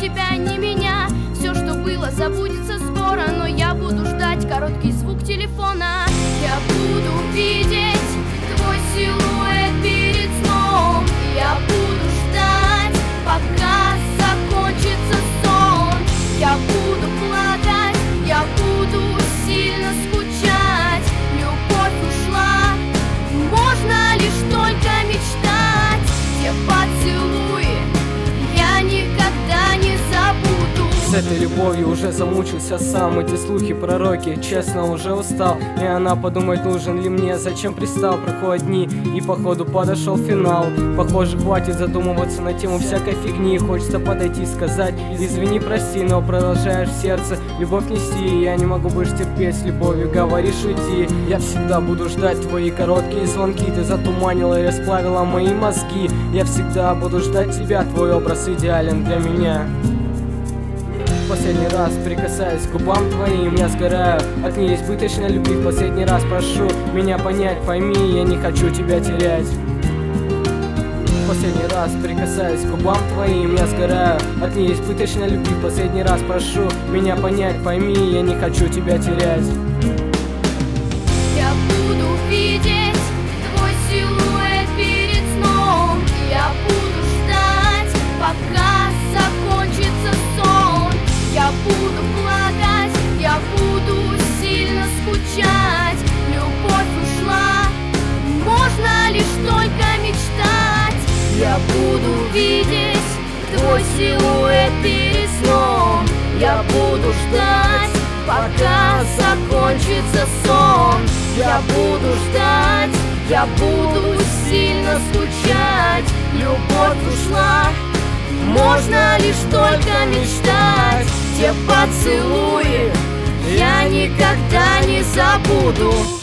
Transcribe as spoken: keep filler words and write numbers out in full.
тебя, ни меня. Все, что было, забудется скоро, но я буду ждать короткий звук телефона. Я буду видеть твой силуэт перед сном. Я буду ждать, пока закончится сон. Я буду плакать, я буду сильно скучать. Любовь ушла, можно лишь только мечтать. Те поцелуи я никогда не забуду. С этой любовью уже замучился сам. Эти слухи, пророки, честно уже устал. И она подумает, нужен ли мне, зачем пристал. Проходят дни, и походу подошел финал. Похоже, хватит задумываться на тему всякой фигни. Хочется подойти и сказать: извини, прости, но продолжаешь в сердце любовь нести. Я не могу больше терпеть с любовью, говоришь, уйди. Я всегда буду ждать твои короткие звонки. Ты затуманила и расплавила мои мозги. Я всегда буду ждать тебя, твой образ идеален для меня. Последний раз прикасаюсь к губам твоим, я сгораю от неизбыточной любви. В последний раз прошу меня понять, пойми, я не хочу тебя терять. Последний раз прикасаюсь к губам твоим, я сгораю от неизбыточной любви. В последний раз прошу меня понять, пойми, я не хочу тебя терять. Я буду видеть твой силуэт перед сном. Я буду ждать, пока закончится сон. Я буду плакать, я буду сильно скучать. Любовь ушла, можно лишь только мечтать. Я буду видеть твой силуэт перед сном. Я буду ждать, пока закончится сон. Я буду ждать, я буду сильно скучать. Любовь ушла, можно лишь только мечтать. Те поцелуи я никогда не забуду.